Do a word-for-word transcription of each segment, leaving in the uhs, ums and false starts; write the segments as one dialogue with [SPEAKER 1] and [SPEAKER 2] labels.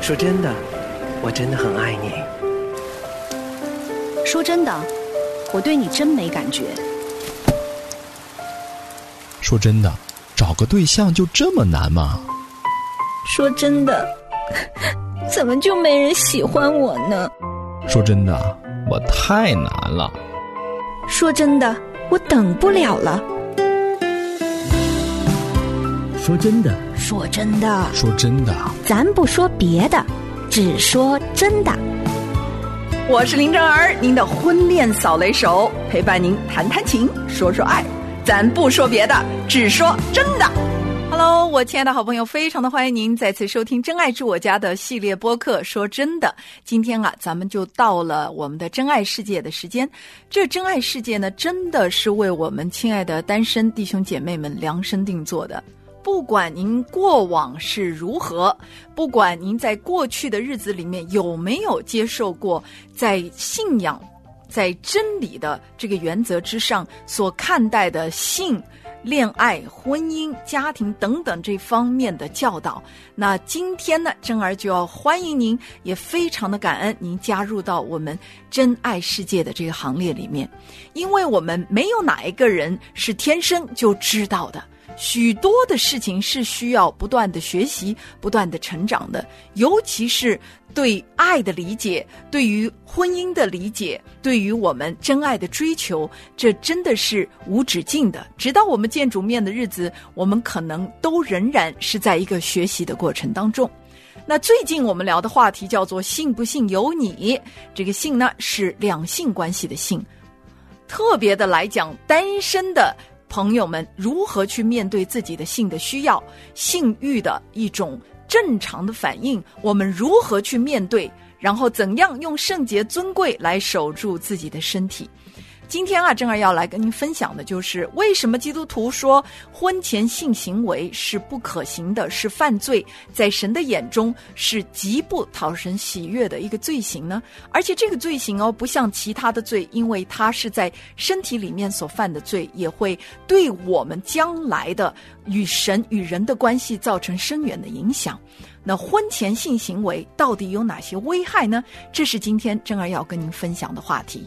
[SPEAKER 1] 说真的，我真的很爱你。
[SPEAKER 2] 说真的，我对你真没感觉。
[SPEAKER 3] 说真的，找个对象就这么难吗？
[SPEAKER 4] 说真的，怎么就没人喜欢我呢？
[SPEAKER 3] 说真的，我太难了。
[SPEAKER 4] 说真的，我等不了了。
[SPEAKER 5] 说真的，
[SPEAKER 4] 说真的，
[SPEAKER 3] 说真的，
[SPEAKER 4] 咱不说别的，只说真的。
[SPEAKER 6] 我是林正儿，您的婚恋扫雷手，陪伴您谈谈情，说说爱，咱不说别的，只说真的。Hello， 我亲爱的好朋友，非常的欢迎您再次收听《真爱住我家》的系列播客。说真的，今天啊，咱们就到了我们的真爱世界的时间。这真爱世界呢，真的是为我们亲爱的单身弟兄姐妹们量身定做的。不管您过往是如何，不管您在过去的日子里面有没有接受过在信仰、在真理的这个原则之上所看待的性、恋爱、婚姻、家庭等等这方面的教导，那今天呢，真儿就要欢迎您，也非常的感恩您加入到我们真爱世界的这个行列里面，因为我们没有哪一个人是天生就知道的。许多的事情是需要不断的学习，不断的成长的，尤其是对爱的理解，对于婚姻的理解，对于我们真爱的追求，这真的是无止境的。直到我们见主面的日子，我们可能都仍然是在一个学习的过程当中。那最近我们聊的话题叫做信不信由你，这个信呢是两性关系的信，特别的来讲单身的朋友们如何去面对自己的性的需要，性欲的一种正常的反应，我们如何去面对，然后怎样用圣洁尊贵来守住自己的身体。今天啊，正儿要来跟您分享的就是为什么基督徒说婚前性行为是不可行的，是犯罪，在神的眼中是极不讨神喜悦的一个罪行呢？而且这个罪行哦，不像其他的罪，因为它是在身体里面所犯的罪，也会对我们将来的与神与人的关系造成深远的影响。那婚前性行为到底有哪些危害呢？这是今天正儿要跟您分享的话题。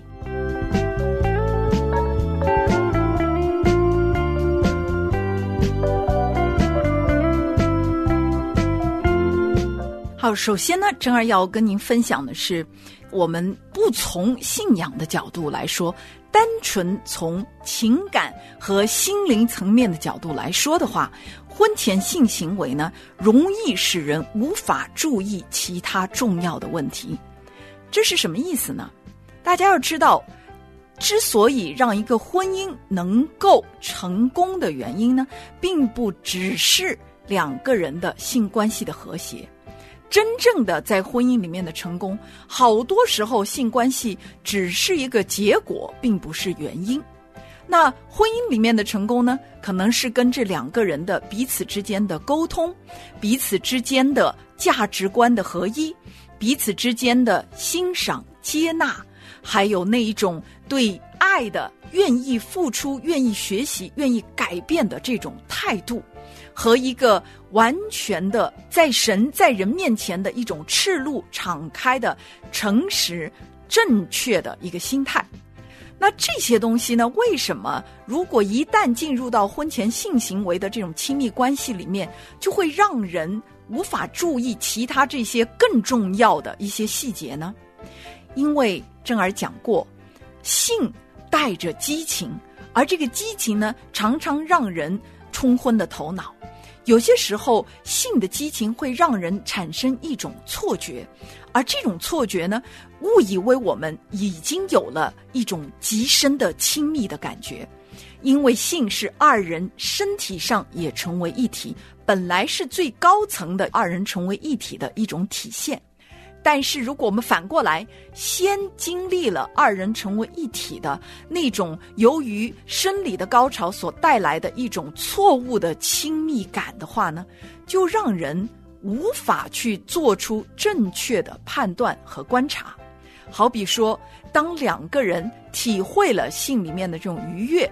[SPEAKER 6] 好，首先呢，真儿要跟您分享的是，我们不从信仰的角度来说，单纯从情感和心灵层面的角度来说的话，婚前性行为呢，容易使人无法注意其他重要的问题。这是什么意思呢？大家要知道，之所以让一个婚姻能够成功的原因呢，并不只是两个人的性关系的和谐。真正的在婚姻里面的成功，好多时候性关系只是一个结果，并不是原因。那婚姻里面的成功呢，可能是跟这两个人的彼此之间的沟通，彼此之间的价值观的合一，彼此之间的欣赏、接纳，还有那一种对爱的愿意付出、愿意学习、愿意改变的这种态度，和一个完全的在神在人面前的一种赤露敞开的诚实正确的一个心态。那这些东西呢，为什么如果一旦进入到婚前性行为的这种亲密关系里面，就会让人无法注意其他这些更重要的一些细节呢？因为正儿讲过，性带着激情，而这个激情呢，常常让人冲昏了头脑。有些时候性的激情会让人产生一种错觉，而这种错觉呢，误以为我们已经有了一种极深的亲密的感觉。因为性是二人身体上也成为一体，本来是最高层的二人成为一体的一种体现。但是如果我们反过来先经历了二人成为一体的那种由于生理的高潮所带来的一种错误的亲密感的话呢，就让人无法去做出正确的判断和观察。好比说，当两个人体会了性里面的这种愉悦，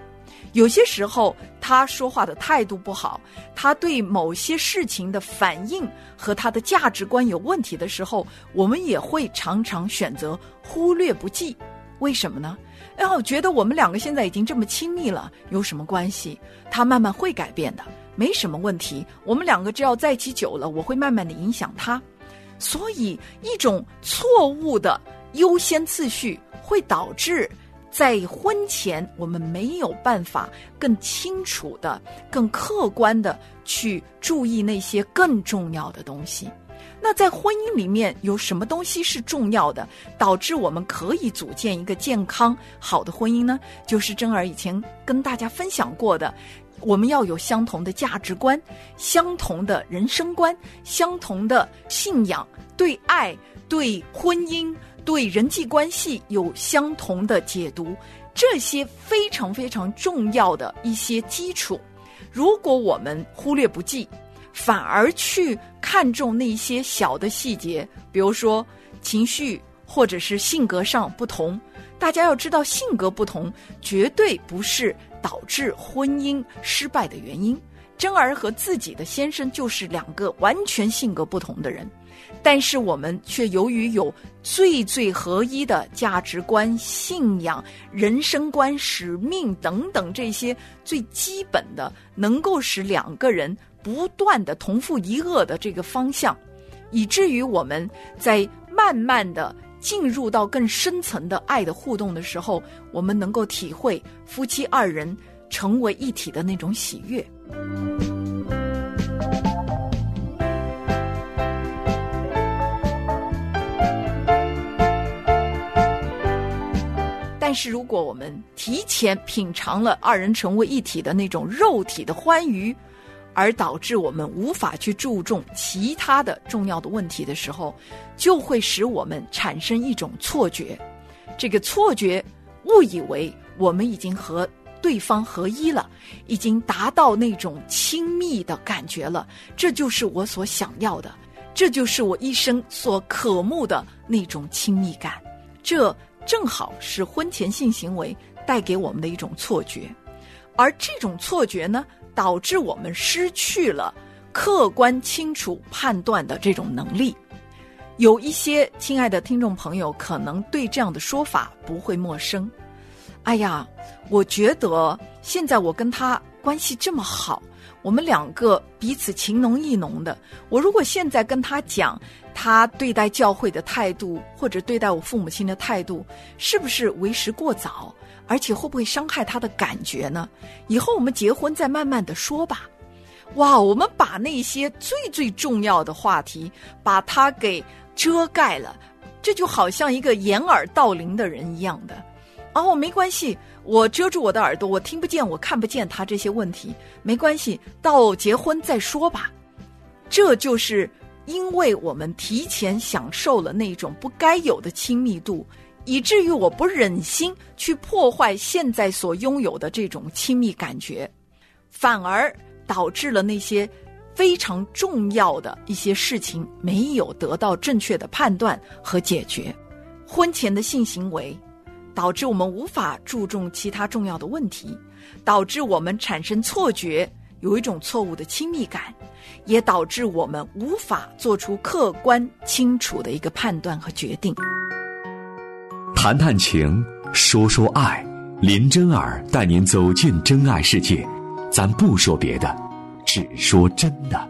[SPEAKER 6] 有些时候他说话的态度不好，他对某些事情的反应和他的价值观有问题的时候，我们也会常常选择忽略不计。为什么呢？哎，我觉得我们两个现在已经这么亲密了，有什么关系？他慢慢会改变的，没什么问题。我们两个只要在一起久了，我会慢慢的影响他。所以一种错误的优先次序会导致在婚前我们没有办法更清楚的、更客观的去注意那些更重要的东西。那在婚姻里面有什么东西是重要的，导致我们可以组建一个健康好的婚姻呢？就是珍儿以前跟大家分享过的，我们要有相同的价值观，相同的人生观，相同的信仰，对爱、对婚姻、对人际关系有相同的解读，这些非常非常重要的一些基础。如果我们忽略不计，反而去看重那些小的细节，比如说情绪或者是性格上不同，大家要知道性格不同绝对不是导致婚姻失败的原因。珍儿和自己的先生就是两个完全性格不同的人，但是我们却由于有最最合一的价值观、信仰、人生观、使命等等这些最基本的，能够使两个人不断的同负一恶的这个方向，以至于我们在慢慢的进入到更深层的爱的互动的时候，我们能够体会夫妻二人成为一体的那种喜悦。但是如果我们提前品尝了二人成为一体的那种肉体的欢愉，而导致我们无法去注重其他的重要的问题的时候，就会使我们产生一种错觉。这个错觉误以为我们已经和对方合一了，已经达到那种亲密的感觉了，这就是我所想要的，这就是我一生所渴慕的那种亲密感。这正好是婚前性行为带给我们的一种错觉，而这种错觉呢，导致我们失去了客观清楚判断的这种能力。有一些亲爱的听众朋友可能对这样的说法不会陌生。哎呀，我觉得现在我跟他关系这么好，我们两个彼此情浓意浓的，我如果现在跟他讲他对待教会的态度，或者对待我父母亲的态度，是不是为时过早，而且会不会伤害他的感觉呢？以后我们结婚再慢慢的说吧。哇，我们把那些最最重要的话题把它给遮盖了，这就好像一个掩耳盗铃的人一样的。哦，没关系，我遮住我的耳朵，我听不见，我看不见他这些问题，没关系，到结婚再说吧。这就是因为我们提前享受了那种不该有的亲密度，以至于我不忍心去破坏现在所拥有的这种亲密感觉，反而导致了那些非常重要的一些事情没有得到正确的判断和解决。婚前的性行为导致我们无法注重其他重要的问题，导致我们产生错觉，有一种错误的亲密感，也导致我们无法做出客观清楚的一个判断和决定。
[SPEAKER 7] 谈谈情，说说爱，林珍儿带您走进真爱世界，咱不说别的，只说真的。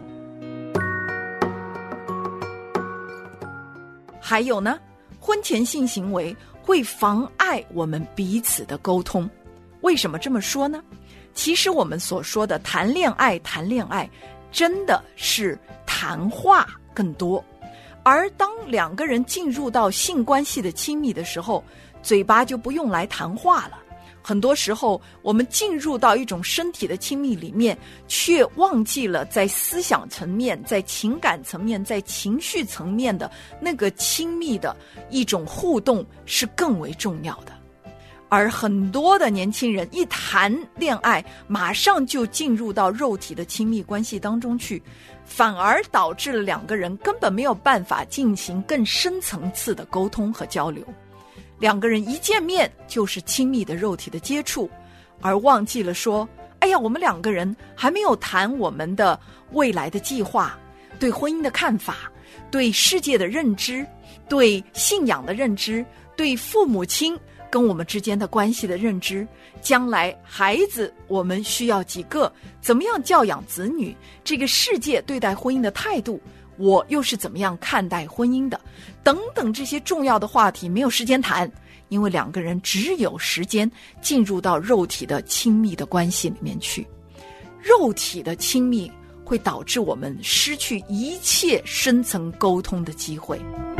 [SPEAKER 6] 还有呢，婚前性行为会妨碍我们彼此的沟通。为什么这么说呢？其实我们所说的谈恋爱谈恋爱真的是谈话更多，而当两个人进入到性关系的亲密的时候，嘴巴就不用来谈话了。很多时候我们进入到一种身体的亲密里面，却忘记了在思想层面、在情感层面、在情绪层面的那个亲密的一种互动是更为重要的。而很多的年轻人一谈恋爱，马上就进入到肉体的亲密关系当中去，反而导致了两个人根本没有办法进行更深层次的沟通和交流。两个人一见面就是亲密的肉体的接触， 而忘记了说，哎呀，我们两个人还没有谈我们的未来的计划，对婚姻的看法，对世界的认知，对信仰的认知，对父母亲跟我们之间的关系的认知，将来孩子我们需要几个，怎么样教养子女，这个世界对待婚姻的态度，我又是怎么样看待婚姻的，等等这些重要的话题没有时间谈，因为两个人只有时间进入到肉体的亲密的关系里面去。肉体的亲密会导致我们失去一切深层沟通的机会。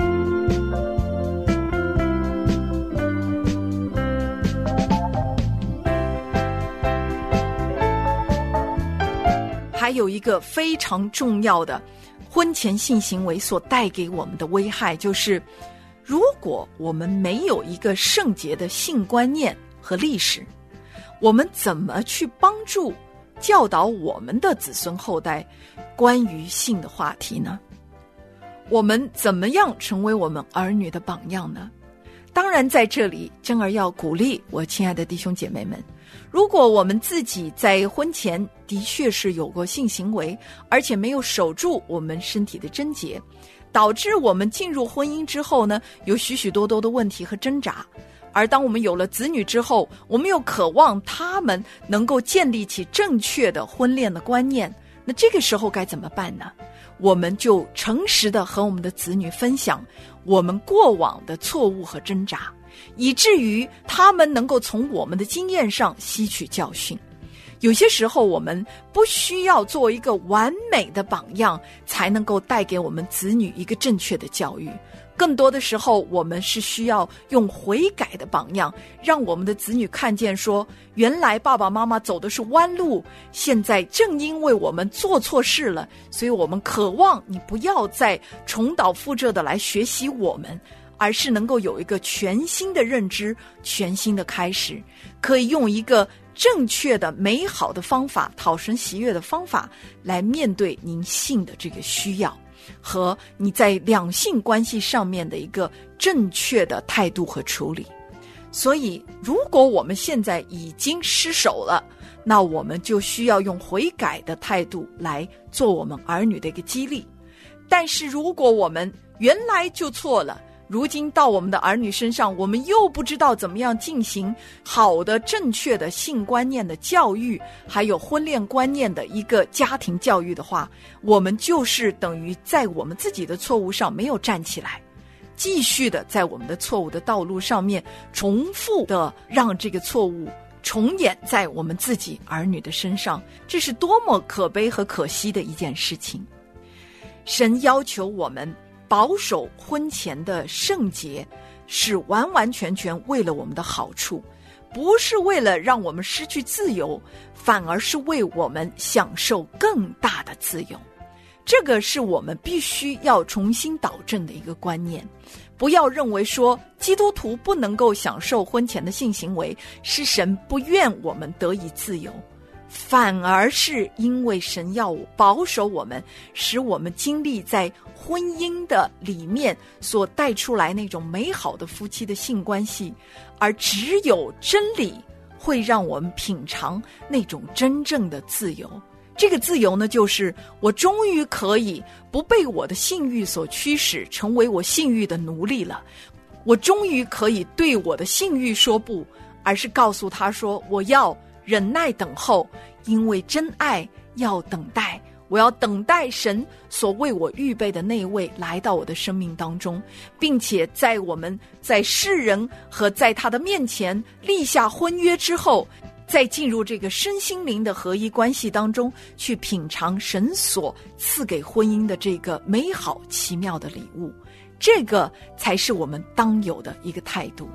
[SPEAKER 6] 还有一个非常重要的婚前性行为所带给我们的危害，就是如果我们没有一个圣洁的性观念和历史，我们怎么去帮助教导我们的子孙后代关于性的话题呢？我们怎么样成为我们儿女的榜样呢？当然在这里真儿要鼓励我亲爱的弟兄姐妹们，如果我们自己在婚前的确是有过性行为，而且没有守住我们身体的贞洁，导致我们进入婚姻之后呢，有许许多多的问题和挣扎。而当我们有了子女之后，我们又渴望他们能够建立起正确的婚恋的观念，那这个时候该怎么办呢？我们就诚实的和我们的子女分享我们过往的错误和挣扎，以至于他们能够从我们的经验上吸取教训。有些时候我们不需要做一个完美的榜样才能够带给我们子女一个正确的教育，更多的时候我们是需要用悔改的榜样，让我们的子女看见说，原来爸爸妈妈走的是弯路，现在正因为我们做错事了，所以我们渴望你不要再重蹈覆辙的来学习我们，而是能够有一个全新的认知，全新的开始，可以用一个正确的美好的方法，讨神喜悦的方法来面对您性的这个需要，和你在两性关系上面的一个正确的态度和处理。所以如果我们现在已经失手了，那我们就需要用悔改的态度来做我们儿女的一个激励。但是如果我们原来就错了，如今到我们的儿女身上，我们又不知道怎么样进行好的正确的性观念的教育，还有婚恋观念的一个家庭教育的话，我们就是等于在我们自己的错误上没有站起来，继续的在我们的错误的道路上面重复的让这个错误重演在我们自己儿女的身上，这是多么可悲和可惜的一件事情。神要求我们保守婚前的圣洁，是完完全全为了我们的好处，不是为了让我们失去自由，反而是为我们享受更大的自由。这个是我们必须要重新导正的一个观念。不要认为说基督徒不能够享受婚前的性行为，是神不愿我们得以自由，反而是因为神要保守我们，使我们经历在婚姻的里面所带出来那种美好的夫妻的性关系，而只有真理会让我们品尝那种真正的自由。这个自由呢，就是我终于可以不被我的性欲所驱使，成为我性欲的奴隶了。我终于可以对我的性欲说不，而是告诉他说，我要忍耐等候，因为真爱要等待，我要等待神所为我预备的那位来到我的生命当中，并且在我们在世人和在他的面前立下婚约之后，再进入这个身心灵的合一关系当中，去品尝神所赐给婚姻的这个美好奇妙的礼物。这个才是我们当有的一个态度。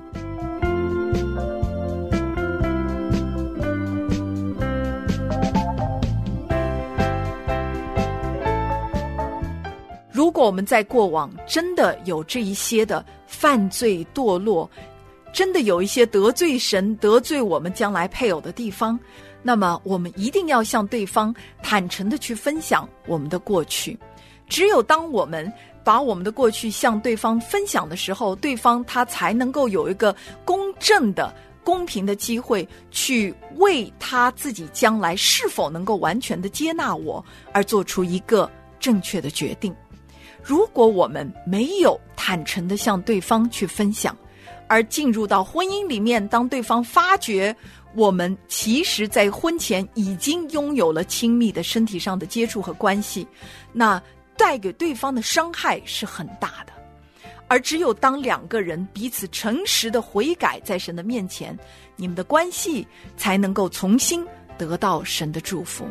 [SPEAKER 6] 如果我们在过往真的有这一些的犯罪堕落，真的有一些得罪神得罪我们将来配偶的地方，那么我们一定要向对方坦诚的去分享我们的过去。只有当我们把我们的过去向对方分享的时候，对方他才能够有一个公正的公平的机会去为他自己将来是否能够完全的接纳我而做出一个正确的决定。如果我们没有坦诚的向对方去分享，而进入到婚姻里面，当对方发觉我们其实在婚前已经拥有了亲密的身体上的接触和关系，那带给对方的伤害是很大的。而只有当两个人彼此诚实的悔改在神的面前，你们的关系才能够重新得到神的祝福。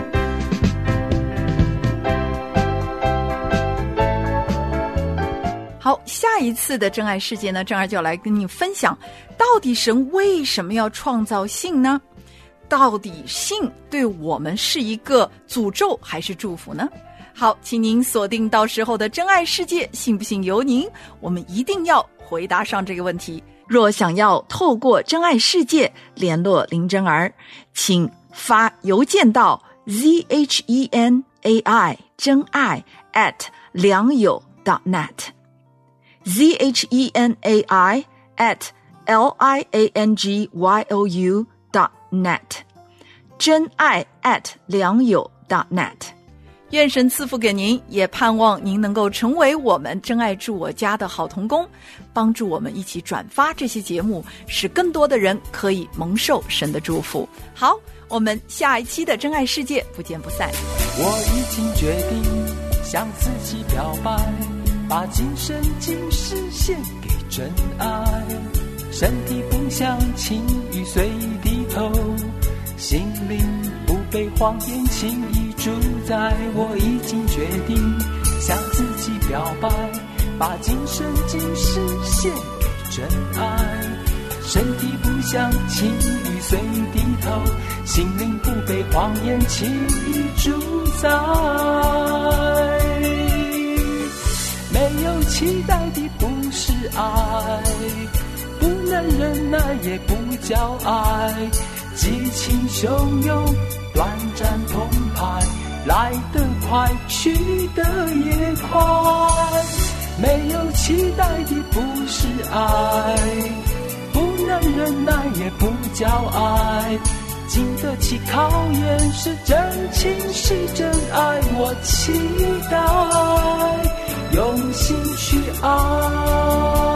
[SPEAKER 6] 好，下一次的真爱世界呢，正儿就要来跟你分享，到底神为什么要创造性呢？到底性对我们是一个诅咒还是祝福呢？好，请您锁定到时候的真爱世界，信不信由您，我们一定要回答上这个问题。若想要透过真爱世界联络林真儿，请发邮件到 z h e n a i 真爱 at 良友 dot net z h e n a i at l i a n g y o u dot net 真爱 at 良友 dot net。 愿神赐福给您，也盼望您能够成为我们真爱住我家的好同工，帮助我们一起转发这些节目，使更多的人可以蒙受神的祝福。好，我们下一期的真爱世界不见不散。
[SPEAKER 8] 我已经决定向自己表白，把今生今世献给真爱，身体不向情欲随低头，心灵不被谎言轻易主宰。我已经决定向自己表白，把今生今世献给真爱，身体不向情欲随低头，心灵不被谎言轻易主宰。没有期待的不是爱，不能忍耐也不叫爱，激情汹涌，短暂澎湃，来得快去得也快。没有期待的不是爱，不能忍耐也不叫爱，经得起考验是真情是真爱。我期待用心去爱。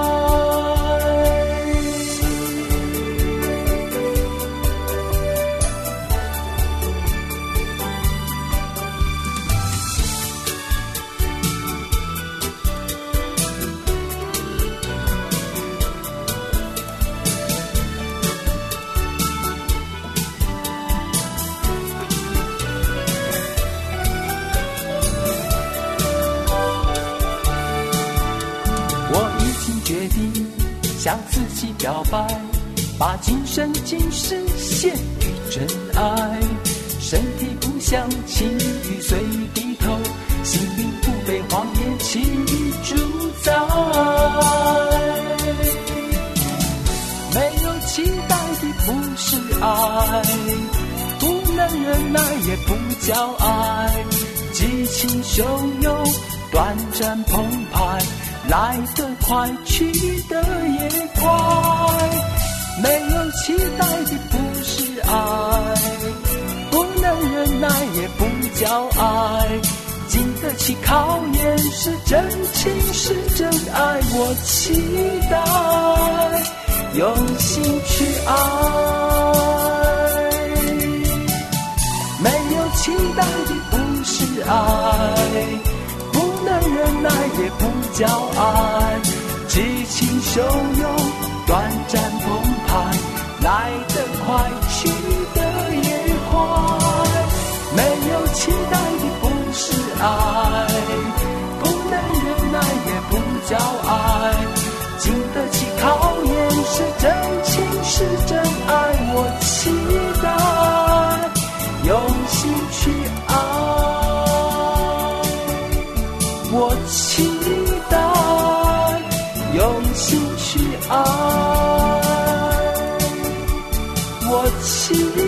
[SPEAKER 8] 向自己表白，把今生今世献给真爱，身体不向情欲随低头，心灵不被谎言轻易主宰。没有期待的不是爱，不能忍耐也不叫爱，激情汹涌，短暂澎湃，来得快去得也快。没有期待的不是爱，不能忍耐也不叫爱，经得起考验是真情是真爱。我期待用心去爱。没有期待的不是爱，不能忍耐也不叫爱，激情汹涌，短暂澎湃，来得快去得也快。没有期待的不是爱，不能忍耐也不叫爱，经得起考验是真情是真爱。我期待用心去爱，我期待用心去爱，我期待